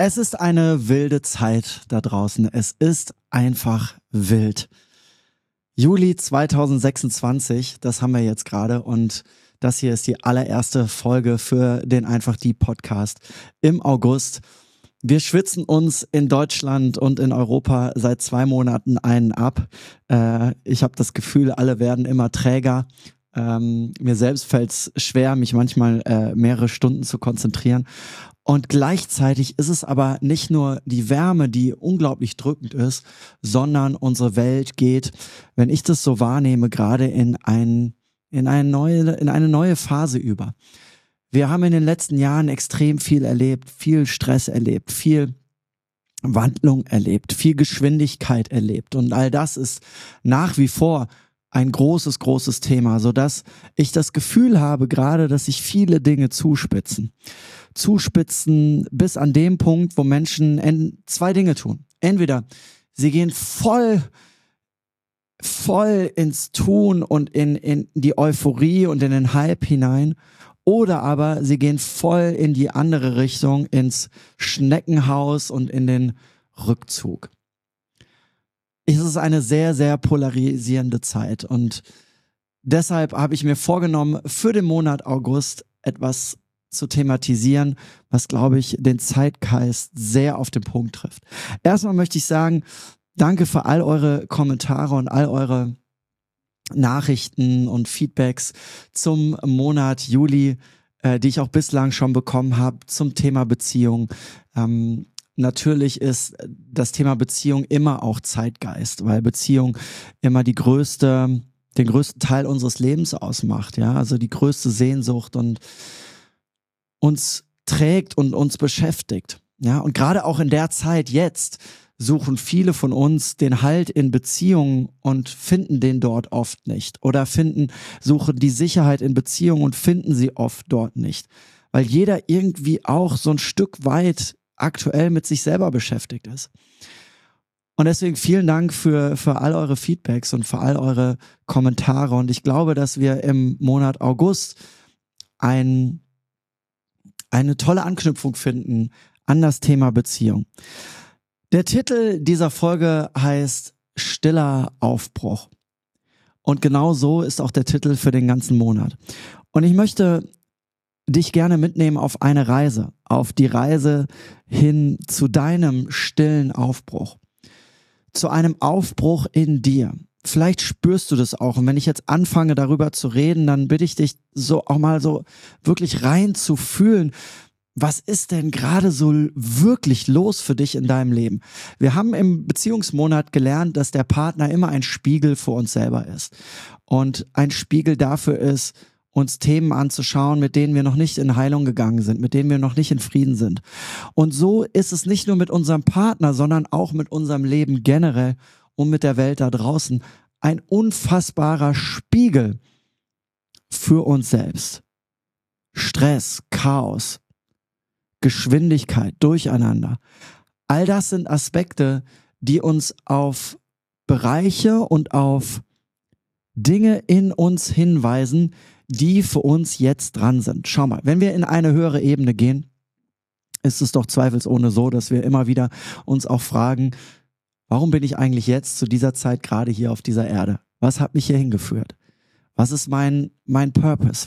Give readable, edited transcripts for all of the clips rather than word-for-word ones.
Es ist eine wilde Zeit da draußen. Es ist einfach wild. Juli 2026, das haben wir jetzt gerade und das hier ist die allererste Folge für den Einfach die Podcast im August. Wir schwitzen uns in Deutschland und in Europa seit 2 Monaten einen ab. Ich habe das Gefühl, alle werden immer träger. Mir selbst fällt es schwer, mich manchmal mehrere Stunden zu konzentrieren. Und gleichzeitig ist es aber nicht nur die Wärme, die unglaublich drückend ist, sondern unsere Welt geht, wenn ich das so wahrnehme, gerade in eine neue Phase über. Wir haben in den letzten Jahren extrem viel erlebt, viel Stress erlebt, viel Wandlung erlebt, viel Geschwindigkeit erlebt. Und all das ist nach wie vor ein großes, großes Thema, sodass ich das Gefühl habe gerade, dass sich viele Dinge zuspitzen bis an dem Punkt, wo Menschen 2 Dinge tun. Entweder sie gehen voll ins Tun und in die Euphorie und in den Hype hinein, oder aber sie gehen voll in die andere Richtung, ins Schneckenhaus und in den Rückzug. Es ist eine sehr, sehr polarisierende Zeit und deshalb habe ich mir vorgenommen, für den Monat August etwas zu thematisieren, was, glaube ich, den Zeitgeist sehr auf den Punkt trifft. Erstmal möchte ich sagen, danke für all eure Kommentare und all eure Nachrichten und Feedbacks zum Monat Juli, die ich auch bislang schon bekommen habe zum Thema Beziehung. Natürlich ist das Thema Beziehung immer auch Zeitgeist, weil Beziehung immer den größten Teil unseres Lebens ausmacht, ja, also die größte Sehnsucht und uns trägt und uns beschäftigt, ja, und gerade auch in der Zeit jetzt suchen viele von uns den Halt in Beziehungen und finden den dort oft nicht oder suchen die Sicherheit in Beziehungen und finden sie oft dort nicht, weil jeder irgendwie auch so ein Stück weit aktuell mit sich selber beschäftigt ist. Und deswegen vielen Dank für all eure Feedbacks und für all eure Kommentare. Und ich glaube, dass wir im Monat August eine tolle Anknüpfung finden an das Thema Beziehung. Der Titel dieser Folge heißt Stiller Aufbruch. Und genau so ist auch der Titel für den ganzen Monat. Und ich möchte dich gerne mitnehmen auf eine Reise, auf die Reise hin zu deinem stillen Aufbruch, zu einem Aufbruch in dir. Vielleicht spürst du das auch. Und wenn ich jetzt anfange, darüber zu reden, dann bitte ich dich so auch mal so wirklich rein zu fühlen. Was ist denn gerade so wirklich los für dich in deinem Leben? Wir haben im Beziehungsmonat gelernt, dass der Partner immer ein Spiegel für uns selber ist. Und ein Spiegel dafür ist, uns Themen anzuschauen, mit denen wir noch nicht in Heilung gegangen sind, mit denen wir noch nicht in Frieden sind. Und so ist es nicht nur mit unserem Partner, sondern auch mit unserem Leben generell und mit der Welt da draußen. Ein unfassbarer Spiegel für uns selbst. Stress, Chaos, Geschwindigkeit, Durcheinander. All das sind Aspekte, die uns auf Bereiche und auf Dinge in uns hinweisen, die für uns jetzt dran sind. Schau mal, wenn wir in eine höhere Ebene gehen, ist es doch zweifelsohne so, dass wir immer wieder uns auch fragen, warum bin ich eigentlich jetzt zu dieser Zeit gerade hier auf dieser Erde? Was hat mich hier hingeführt? Was ist mein Purpose?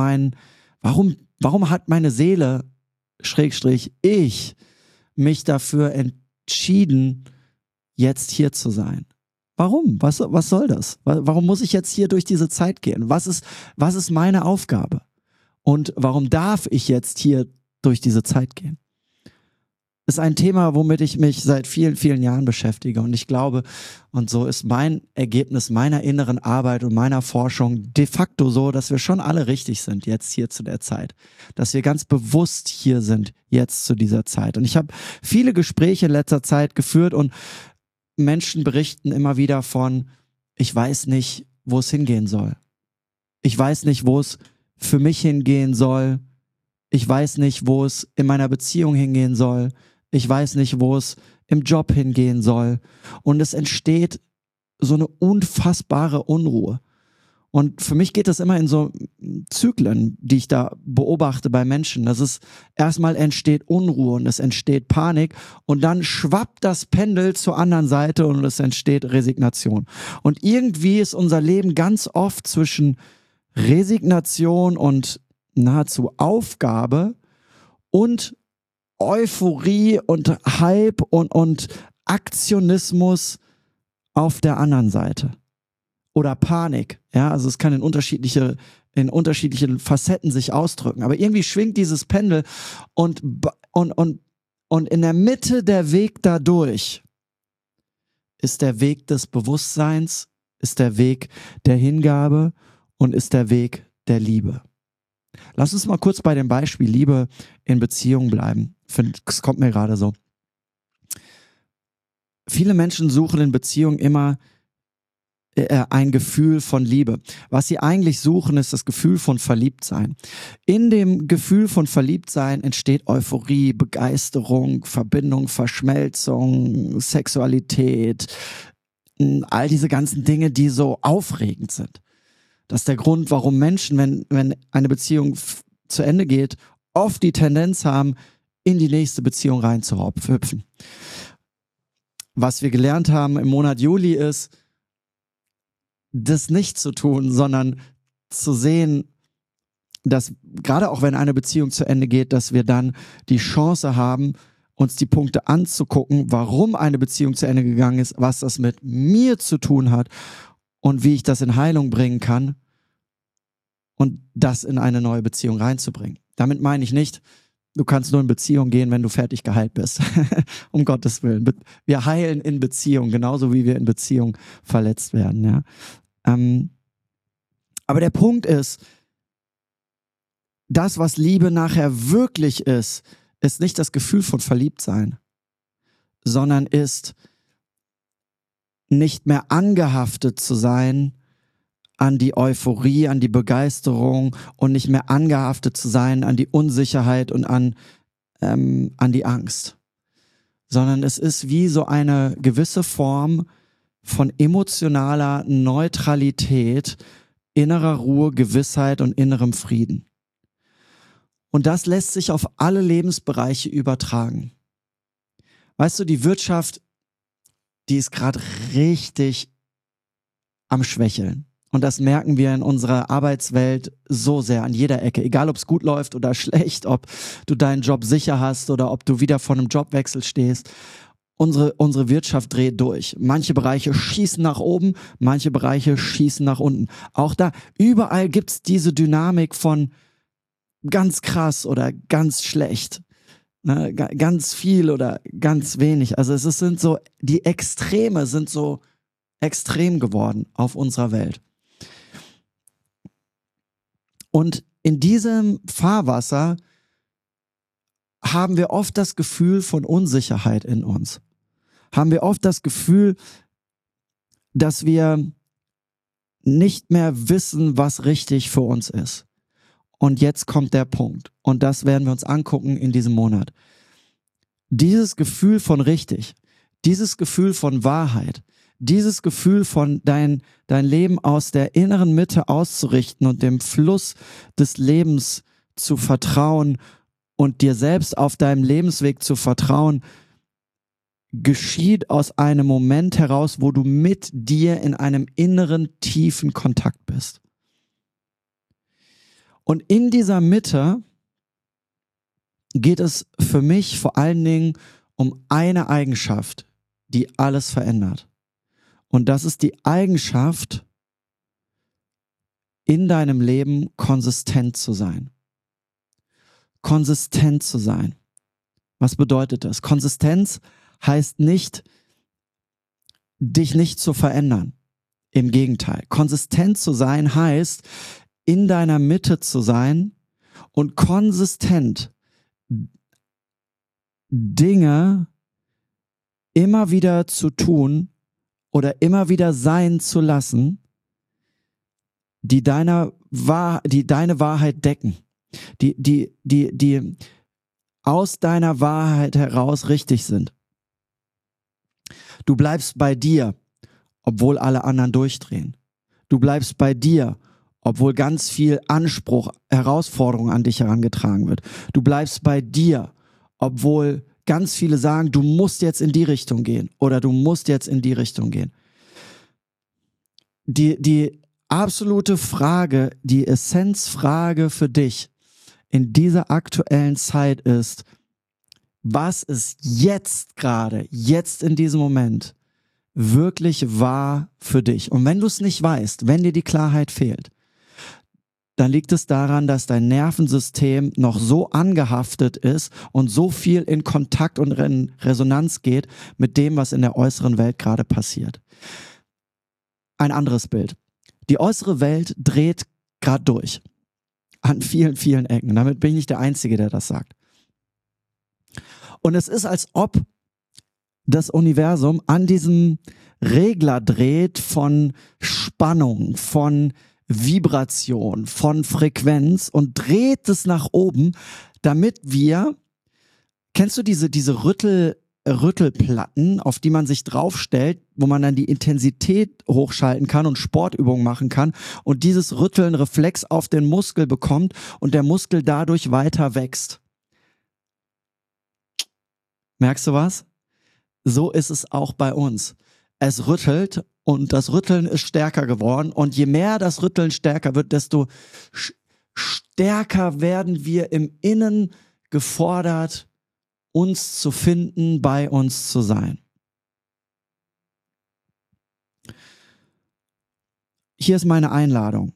Warum hat meine Seele, ich, mich dafür entschieden, jetzt hier zu sein? Warum? Was soll das? Warum muss ich jetzt hier durch diese Zeit gehen? Was ist meine Aufgabe? Und warum darf ich jetzt hier durch diese Zeit gehen? Ist ein Thema, womit ich mich seit vielen, vielen Jahren beschäftige. Und ich glaube, und so ist mein Ergebnis meiner inneren Arbeit und meiner Forschung de facto so, dass wir schon alle richtig sind jetzt hier zu der Zeit. Dass wir ganz bewusst hier sind jetzt zu dieser Zeit. Und ich habe viele Gespräche in letzter Zeit geführt und Menschen berichten immer wieder von, ich weiß nicht, wo es hingehen soll. Ich weiß nicht, wo es für mich hingehen soll. Ich weiß nicht, wo es in meiner Beziehung hingehen soll. Ich weiß nicht, wo es im Job hingehen soll. Und es entsteht so eine unfassbare Unruhe. Und für mich geht das immer in so Zyklen, die ich da beobachte bei Menschen. Das ist erstmal entsteht Unruhe und es entsteht Panik und dann schwappt das Pendel zur anderen Seite und es entsteht Resignation. Und irgendwie ist unser Leben ganz oft zwischen Resignation und nahezu Aufgabe und Euphorie und Hype und Aktionismus auf der anderen Seite. Oder Panik, ja, also es kann in unterschiedlichen Facetten sich ausdrücken. Aber irgendwie schwingt dieses Pendel und in der Mitte der Weg dadurch ist der Weg des Bewusstseins, ist der Weg der Hingabe und ist der Weg der Liebe. Lass uns mal kurz bei dem Beispiel Liebe in Beziehung bleiben. Es kommt mir gerade so. Viele Menschen suchen in Beziehungen immer ein Gefühl von Liebe. Was sie eigentlich suchen, ist das Gefühl von Verliebtsein. In dem Gefühl von Verliebtsein entsteht Euphorie, Begeisterung, Verbindung, Verschmelzung, Sexualität, all diese ganzen Dinge, die so aufregend sind. Das ist der Grund, warum Menschen, wenn eine Beziehung zu Ende geht, oft die Tendenz haben, in die nächste Beziehung reinzuhüpfen. Was wir gelernt haben im Monat Juli ist, das nicht zu tun, sondern zu sehen, dass gerade auch wenn eine Beziehung zu Ende geht, dass wir dann die Chance haben, uns die Punkte anzugucken, warum eine Beziehung zu Ende gegangen ist, was das mit mir zu tun hat und wie ich das in Heilung bringen kann und das in eine neue Beziehung reinzubringen. Damit meine ich nicht, du kannst nur in Beziehung gehen, wenn du fertig geheilt bist. Um Gottes Willen. Wir heilen in Beziehung, genauso wie wir in Beziehung verletzt werden. Ja. Aber der Punkt ist, das, was Liebe nachher wirklich ist nicht das Gefühl von Verliebtsein, sondern ist nicht mehr angehaftet zu sein an die Euphorie, an die Begeisterung und nicht mehr angehaftet zu sein an die Unsicherheit und an die Angst. Sondern es ist wie so eine gewisse Form von emotionaler Neutralität, innerer Ruhe, Gewissheit und innerem Frieden. Und das lässt sich auf alle Lebensbereiche übertragen. Weißt du, die Wirtschaft, die ist gerade richtig am Schwächeln. Und das merken wir in unserer Arbeitswelt so sehr an jeder Ecke. Egal, ob es gut läuft oder schlecht, ob du deinen Job sicher hast oder ob du wieder vor einem Jobwechsel stehst. Unsere Wirtschaft dreht durch. Manche Bereiche schießen nach oben, manche Bereiche schießen nach unten. Auch da, überall gibt's diese Dynamik von ganz krass oder ganz schlecht. Ne, ganz viel oder ganz wenig. Also sind so, die Extreme sind so extrem geworden auf unserer Welt. Und in diesem Fahrwasser haben wir oft das Gefühl von Unsicherheit in uns. Haben wir oft das Gefühl, dass wir nicht mehr wissen, was richtig für uns ist. Und jetzt kommt der Punkt. Und das werden wir uns angucken in diesem Monat. Dieses Gefühl von richtig, dieses Gefühl von Wahrheit, dieses Gefühl von dein Leben aus der inneren Mitte auszurichten und dem Fluss des Lebens zu vertrauen und dir selbst auf deinem Lebensweg zu vertrauen, geschieht aus einem Moment heraus, wo du mit dir in einem inneren, tiefen Kontakt bist. Und in dieser Mitte geht es für mich vor allen Dingen um eine Eigenschaft, die alles verändert. Und das ist die Eigenschaft, in deinem Leben konsistent zu sein. Konsistent zu sein. Was bedeutet das? Konsistenz heißt nicht, dich nicht zu verändern. Im Gegenteil. Konsistent zu sein heißt, in deiner Mitte zu sein und konsistent Dinge immer wieder zu tun oder immer wieder sein zu lassen, die deine Wahrheit decken, die aus deiner Wahrheit heraus richtig sind. Du bleibst bei dir, obwohl alle anderen durchdrehen. Du bleibst bei dir, obwohl ganz viel Anspruch, Herausforderung an dich herangetragen wird. Du bleibst bei dir, obwohl ganz viele sagen, du musst jetzt in die Richtung gehen oder du musst jetzt in die Richtung gehen. Die absolute Frage, die Essenzfrage für dich in dieser aktuellen Zeit ist, was ist jetzt gerade, jetzt in diesem Moment wirklich wahr für dich? Und wenn du es nicht weißt, wenn dir die Klarheit fehlt, dann liegt es daran, dass dein Nervensystem noch so angehaftet ist und so viel in Kontakt und in Resonanz geht mit dem, was in der äußeren Welt gerade passiert. Ein anderes Bild. Die äußere Welt dreht gerade durch. An vielen, vielen Ecken. Damit bin ich nicht der Einzige, der das sagt. Und es ist, als ob das Universum an diesem Regler dreht von Spannung, von Vibration, von Frequenz und dreht es nach oben, damit wir, kennst du diese Rüttelplatten, auf die man sich draufstellt, wo man dann die Intensität hochschalten kann und Sportübungen machen kann und dieses Rütteln Reflex auf den Muskel bekommt und der Muskel dadurch weiter wächst. Merkst du was? So ist es auch bei uns. Es rüttelt und das Rütteln ist stärker geworden und je mehr das Rütteln stärker wird, desto stärker werden wir im Innen gefordert, uns zu finden, bei uns zu sein. Hier ist meine Einladung.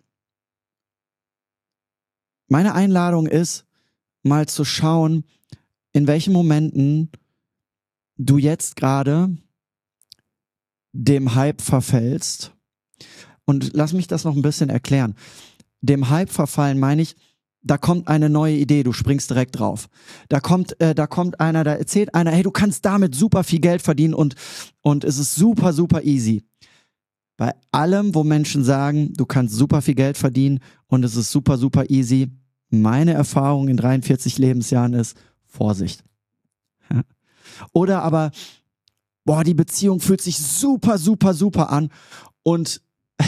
Meine Einladung ist, mal zu schauen, in welchen Momenten du jetzt gerade dem Hype verfällst. Und lass mich das noch ein bisschen erklären. Dem Hype verfallen meine ich, da kommt eine neue Idee, du springst direkt drauf. Da kommt einer, da erzählt einer, hey, du kannst damit super viel Geld verdienen und es ist super, super easy. Bei allem, wo Menschen sagen, du kannst super viel Geld verdienen und es ist super, super easy, meine Erfahrung in 43 Lebensjahren ist, Vorsicht. Ja. Oder aber, die Beziehung fühlt sich super, super, super an und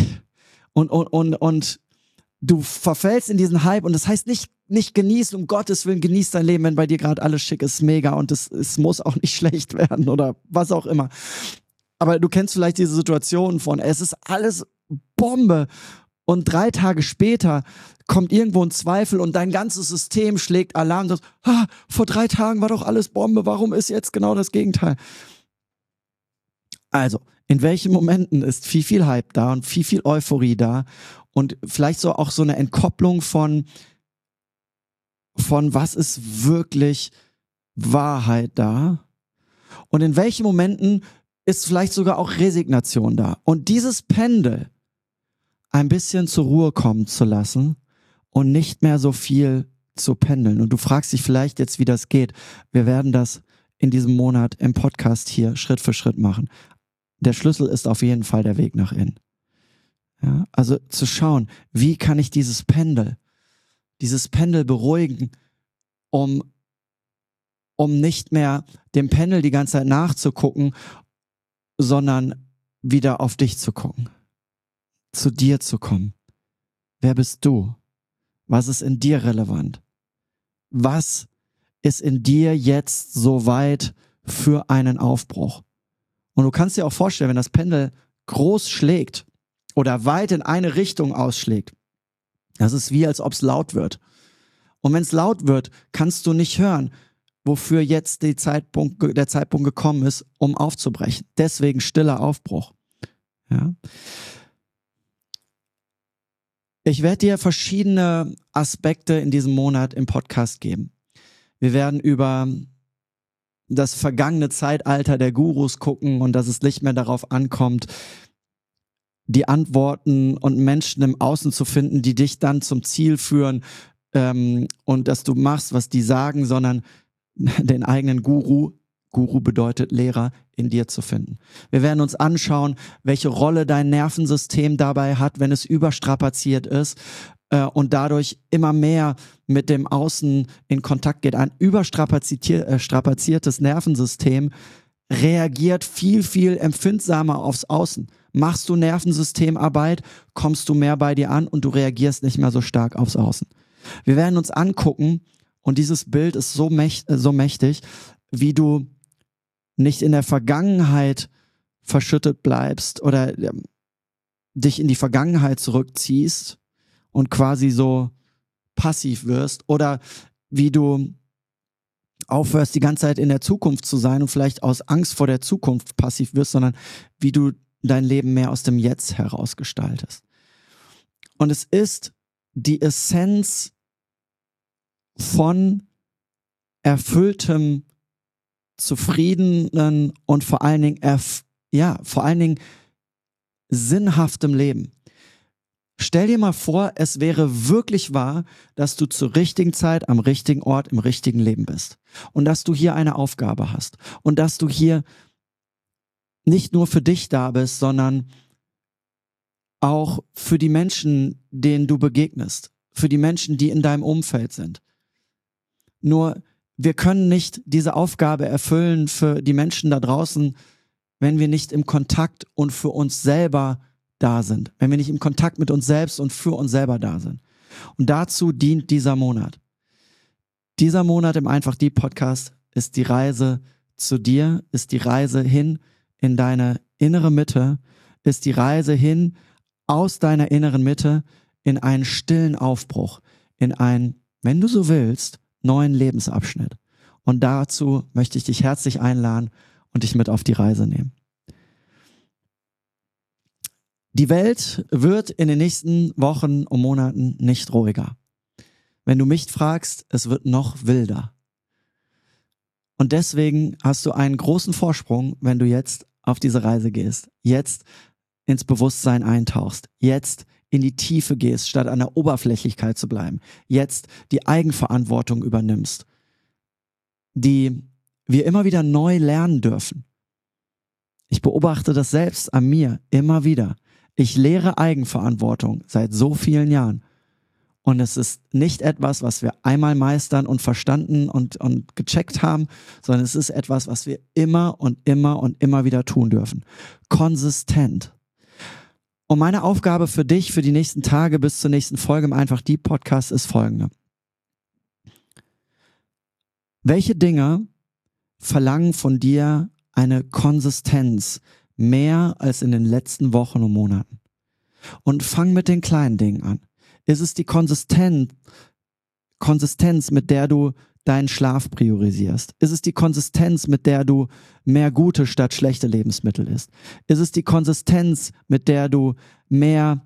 du verfällst in diesen Hype und das heißt nicht genießen, um Gottes Willen, genieß dein Leben, wenn bei dir gerade alles schick ist, mega und es muss auch nicht schlecht werden oder was auch immer. Aber du kennst vielleicht diese Situation von, es ist alles Bombe und 3 Tage später kommt irgendwo ein Zweifel und dein ganzes System schlägt Alarm. Das, vor 3 Tagen war doch alles Bombe, warum ist jetzt genau das Gegenteil? Also, in welchen Momenten ist viel, viel Hype da und viel, viel Euphorie da und vielleicht so auch so eine Entkopplung von was ist wirklich Wahrheit da und in welchen Momenten ist vielleicht sogar auch Resignation da. Und dieses Pendel ein bisschen zur Ruhe kommen zu lassen und nicht mehr so viel zu pendeln. Und du fragst dich vielleicht jetzt, wie das geht. Wir werden das in diesem Monat im Podcast hier Schritt für Schritt machen. Der Schlüssel ist auf jeden Fall der Weg nach innen. Ja, also zu schauen, wie kann ich dieses Pendel beruhigen, um nicht mehr dem Pendel die ganze Zeit nachzugucken, sondern wieder auf dich zu gucken, zu dir zu kommen. Wer bist du? Was ist in dir relevant? Was ist in dir jetzt so weit für einen Aufbruch? Und du kannst dir auch vorstellen, wenn das Pendel groß schlägt oder weit in eine Richtung ausschlägt, das ist wie, als ob es laut wird. Und wenn es laut wird, kannst du nicht hören, wofür jetzt der Zeitpunkt gekommen ist, um aufzubrechen. Deswegen stiller Aufbruch. Ja. Ich werde dir verschiedene Aspekte in diesem Monat im Podcast geben. Wir werden über das vergangene Zeitalter der Gurus gucken und dass es nicht mehr darauf ankommt, die Antworten und Menschen im Außen zu finden, die dich dann zum Ziel führen und dass du machst, was die sagen, sondern den eigenen Guru bedeutet Lehrer, in dir zu finden. Wir werden uns anschauen, welche Rolle dein Nervensystem dabei hat, wenn es überstrapaziert ist und dadurch immer mehr mit dem Außen in Kontakt geht. Ein überstrapaziertes Nervensystem reagiert viel, viel empfindsamer aufs Außen. Machst du Nervensystemarbeit, kommst du mehr bei dir an und du reagierst nicht mehr so stark aufs Außen. Wir werden uns angucken, und dieses Bild ist so mächtig, wie du nicht in der Vergangenheit verschüttet bleibst oder dich in die Vergangenheit zurückziehst und quasi so passiv wirst, oder wie du aufhörst, die ganze Zeit in der Zukunft zu sein und vielleicht aus Angst vor der Zukunft passiv wirst, sondern wie du dein Leben mehr aus dem Jetzt heraus gestaltest. Und es ist die Essenz von erfülltem, zufriedenen und vor allen Dingen sinnhaftem Leben. Stell dir mal vor, es wäre wirklich wahr, dass du zur richtigen Zeit, am richtigen Ort, im richtigen Leben bist. Und dass du hier eine Aufgabe hast. Und dass du hier nicht nur für dich da bist, sondern auch für die Menschen, denen du begegnest. Für die Menschen, die in deinem Umfeld sind. Nur, wir können nicht diese Aufgabe erfüllen für die Menschen da draußen, wenn wir nicht im Kontakt und für uns selber da sind. Wenn wir nicht im Kontakt mit uns selbst und für uns selber da sind. Und dazu dient dieser Monat. Dieser Monat im Einfach Die Podcast ist die Reise zu dir, ist die Reise hin in deine innere Mitte, ist die Reise hin aus deiner inneren Mitte in einen stillen Aufbruch, in einen, wenn du so willst, neuen Lebensabschnitt. Und dazu möchte ich dich herzlich einladen und dich mit auf die Reise nehmen. Die Welt wird in den nächsten Wochen und Monaten nicht ruhiger. Wenn du mich fragst, es wird noch wilder. Und deswegen hast du einen großen Vorsprung, wenn du jetzt auf diese Reise gehst, jetzt ins Bewusstsein eintauchst, jetzt in die Tiefe gehst, statt an der Oberflächlichkeit zu bleiben, jetzt die Eigenverantwortung übernimmst, die wir immer wieder neu lernen dürfen. Ich beobachte das selbst an mir immer wieder. Ich lehre Eigenverantwortung seit so vielen Jahren. Und es ist nicht etwas, was wir einmal meistern und verstanden und gecheckt haben, sondern es ist etwas, was wir immer und immer und immer wieder tun dürfen. Konsistent. Und meine Aufgabe für dich, für die nächsten Tage bis zur nächsten Folge im Einfach Die Podcast ist folgende. Welche Dinge verlangen von dir eine Konsistenz mehr als in den letzten Wochen und Monaten? Und fang mit den kleinen Dingen an. Ist es die Konsistenz, mit der du deinen Schlaf priorisierst? Ist es die Konsistenz, mit der du mehr gute statt schlechte Lebensmittel isst? Ist es die Konsistenz, mit der du mehr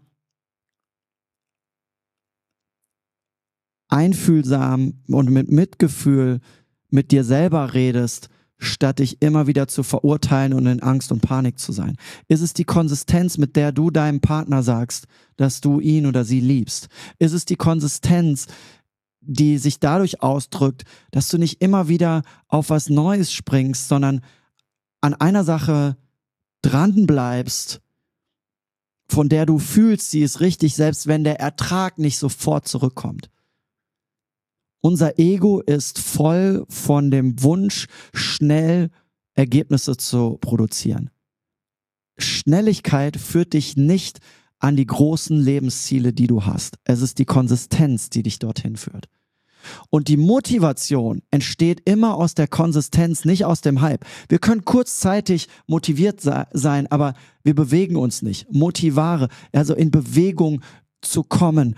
einfühlsam und mit Mitgefühl mit dir selber redest, statt dich immer wieder zu verurteilen und in Angst und Panik zu sein? Ist es die Konsistenz, mit der du deinem Partner sagst, dass du ihn oder sie liebst? Ist es die Konsistenz, die sich dadurch ausdrückt, dass du nicht immer wieder auf was Neues springst, sondern an einer Sache dran bleibst, von der du fühlst, sie ist richtig, selbst wenn der Ertrag nicht sofort zurückkommt? Unser Ego ist voll von dem Wunsch, schnell Ergebnisse zu produzieren. Schnelligkeit führt dich nicht an die großen Lebensziele, die du hast. Es ist die Konsistenz, die dich dorthin führt. Und die Motivation entsteht immer aus der Konsistenz, nicht aus dem Hype. Wir können kurzzeitig motiviert sein, aber wir bewegen uns nicht. Motivare, also in Bewegung zu kommen,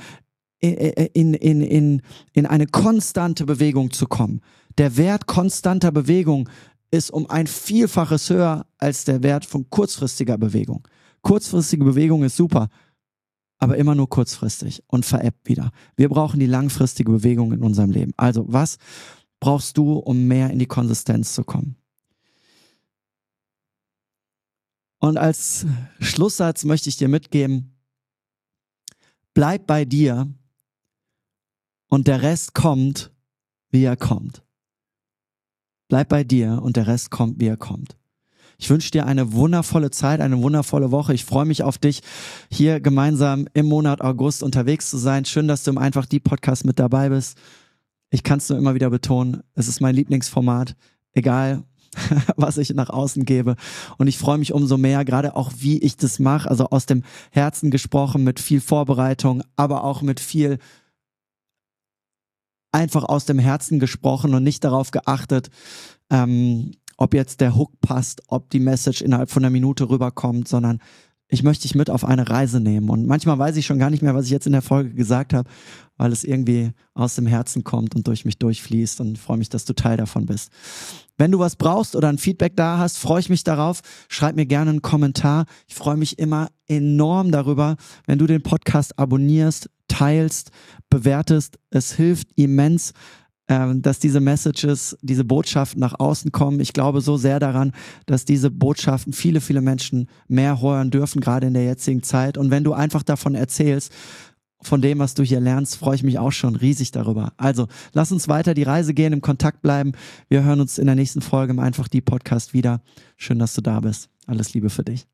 in eine konstante Bewegung zu kommen. Der Wert konstanter Bewegung ist um ein Vielfaches höher als der Wert von kurzfristiger Bewegung. Kurzfristige Bewegung ist super, aber immer nur kurzfristig und verebbt wieder. Wir brauchen die langfristige Bewegung in unserem Leben. Also, was brauchst du, um mehr in die Konsistenz zu kommen? Und als Schlusssatz möchte ich dir mitgeben, bleib bei dir und der Rest kommt, wie er kommt. Bleib bei dir und der Rest kommt, wie er kommt. Ich wünsche dir eine wundervolle Zeit, eine wundervolle Woche. Ich freue mich auf dich, hier gemeinsam im Monat August unterwegs zu sein. Schön, dass du im Einfach Die Podcast mit dabei bist. Ich kann es nur immer wieder betonen, es ist mein Lieblingsformat. Egal, was ich nach außen gebe. Und ich freue mich umso mehr, gerade auch wie ich das mache, also aus dem Herzen gesprochen, mit viel Vorbereitung, aber auch mit viel einfach aus dem Herzen gesprochen und nicht darauf geachtet, ob jetzt der Hook passt, ob die Message innerhalb von einer Minute rüberkommt, sondern ich möchte dich mit auf eine Reise nehmen. Und manchmal weiß ich schon gar nicht mehr, was ich jetzt in der Folge gesagt habe, weil es irgendwie aus dem Herzen kommt und durch mich durchfließt, und freue mich, dass du Teil davon bist. Wenn du was brauchst oder ein Feedback da hast, freue ich mich darauf. Schreib mir gerne einen Kommentar. Ich freue mich immer enorm darüber, wenn du den Podcast abonnierst, teilst, bewertest. Es hilft immens, dass diese Messages, diese Botschaften nach außen kommen. Ich glaube so sehr daran, dass diese Botschaften viele, viele Menschen mehr hören dürfen, gerade in der jetzigen Zeit. Und wenn du einfach davon erzählst, von dem, was du hier lernst, freue ich mich auch schon riesig darüber. Also, lass uns weiter die Reise gehen, im Kontakt bleiben. Wir hören uns in der nächsten Folge im Einfach die Podcast wieder. Schön, dass du da bist. Alles Liebe für dich.